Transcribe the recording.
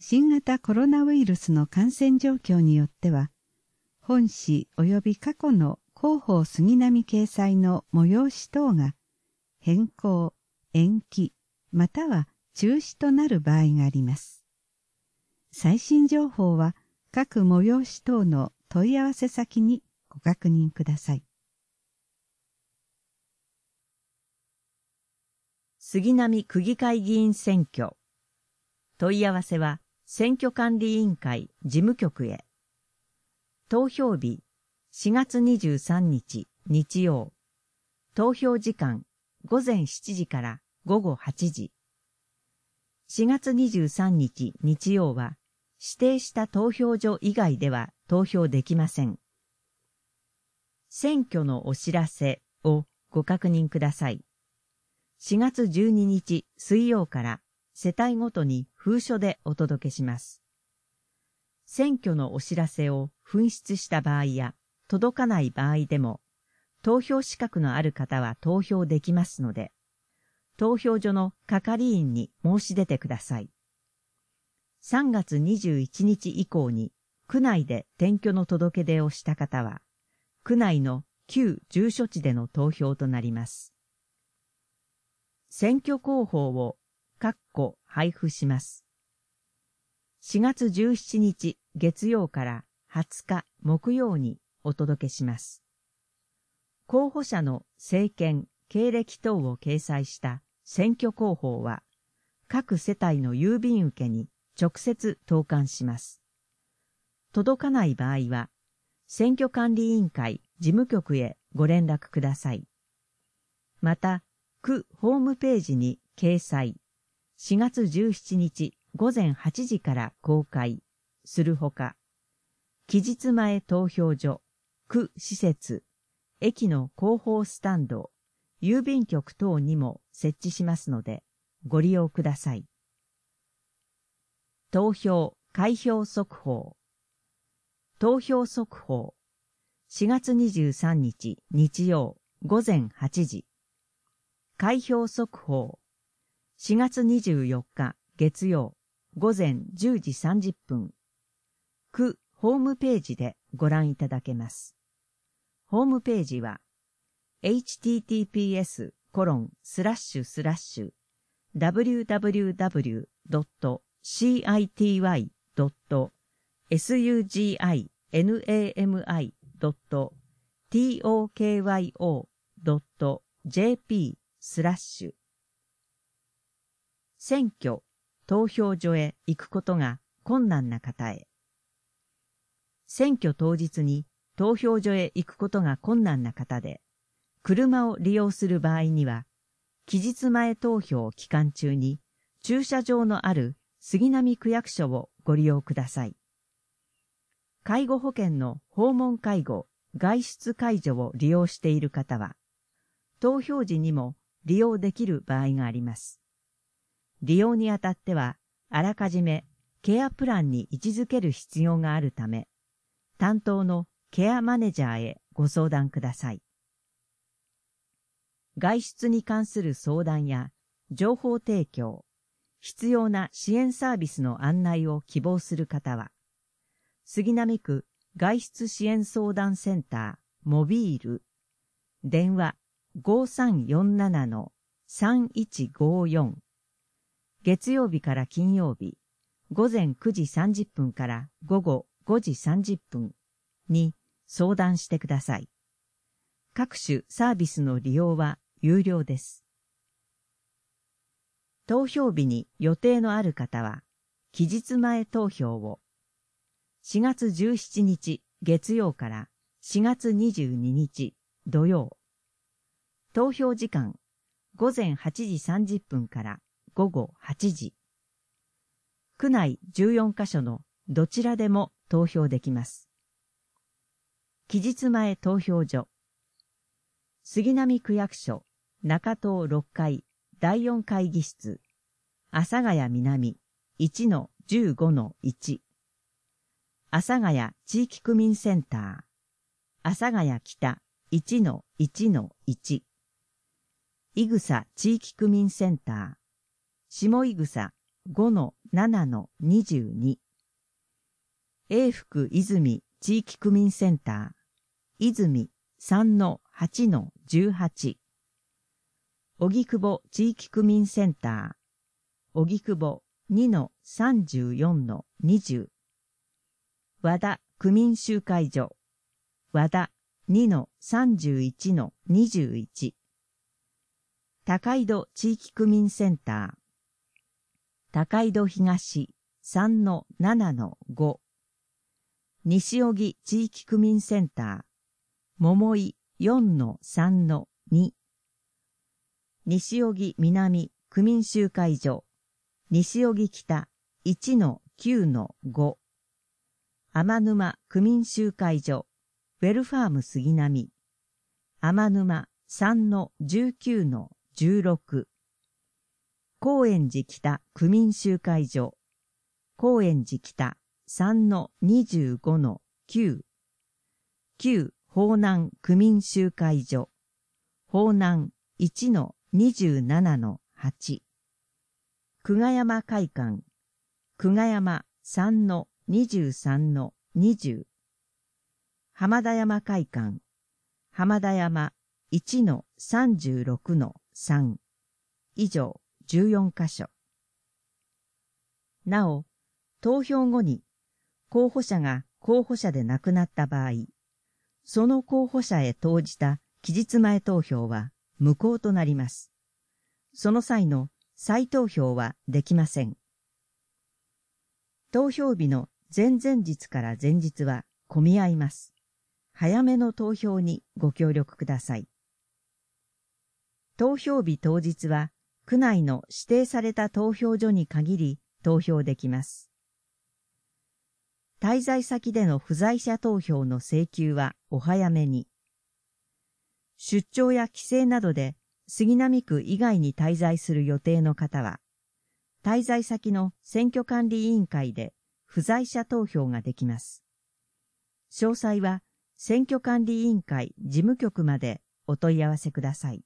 新型コロナウイルスの感染状況によっては、本誌及び過去の広報杉並掲載の催し等が変更、延期、または中止となる場合があります。最新情報は各催し等の問い合わせ先にご確認ください。 杉並区議会議員選挙。問い合わせは選挙管理委員会事務局へ。投票日4月23日日曜。投票時間午前7時から午後8時。4月23日日曜は指定した投票所以外では投票できません。選挙のお知らせをご確認ください。4月12日水曜から世帯ごとに封書でお届けします。選挙のお知らせを紛失した場合や届かない場合でも、投票資格のある方は投票できますので、投票所の係員に申し出てください。3月21日以降に区内で転居の届け出をした方は、区内の旧住所地での投票となります。選挙公報を配布します。4月17日月曜から20日木曜にお届けします。候補者の政見、経歴等を掲載した選挙公報は、各世帯の郵便受けに直接投函します。届かない場合は、選挙管理委員会事務局へご連絡ください。また、区ホームページに掲載、4月17日午前8時から公開するほか、期日前投票所、区施設、駅の広報スタンド、郵便局等にも設置しますので、ご利用ください。投票・開票速報。投票速報。4月23日日曜午前8時。開票速報。4月24日月曜午前10時30分。区ホームページでご覧いただけます。ホームページは https://www.citinami.tokyo.jp/ 選挙、投票所へ行くことが困難な方へ。選挙当日に投票所へ行くことが困難な方で、車を利用する場合には、期日前投票期間中に駐車場のある杉並区役所をご利用ください。介護保険の訪問介護、外出介助を利用している方は、投票時にも利用できる場合があります。利用にあたっては、あらかじめケアプランに位置づける必要があるため、担当のケアマネージャーへご相談ください。外出に関する相談や情報提供、必要な支援サービスの案内を希望する方は、杉並区外出支援相談センターモビール、電話 5347-3154、月曜日から金曜日、午前9時30分から午後5時30分に相談してください。各種サービスの利用は有料です。投票日に予定のある方は、期日前投票を4月17日月曜から4月22日土曜。投票時間午前8時30分から午後8時。区内14カ所のどちらでも投票できます。期日前投票所。杉並区役所中棟6階第4会議室。阿佐ヶ谷南 1-15-1。阿佐ヶ谷地域区民センター。阿佐ヶ谷北 1-1-1。伊草地域区民センター。下伊草 5-7-22 永福泉地域区民センター泉 3-8-18 荻窪地域区民センター荻窪 2-34-20 和田区民集会所和田 2-31-21 高井戸地域区民センター高井戸東 3-7-5 西荻地域区民センター桃井 4-3-2 西荻南区民集会所西荻北 1-9-5 天沼区民集会所ウェルファーム杉並天沼 3-19-16 高円寺北区民集会所高円寺北 3-25-9 旧方南区民集会所方南 1-27-8 久我山会館久我山 3-23-20 浜田山会館浜田山 1-36-3 以上14カ所。なお、投票後に候補者が候補者で亡くなった場合、その候補者へ投じた期日前投票は無効となります。その際の再投票はできません。投票日の前々日から前日は混み合います。早めの投票にご協力ください。投票日当日は区内の指定された投票所に限り投票できます。滞在先での不在者投票の請求はお早めに。出張や帰省などで杉並区以外に滞在する予定の方は、滞在先の選挙管理委員会で不在者投票ができます。詳細は選挙管理委員会事務局までお問い合わせください。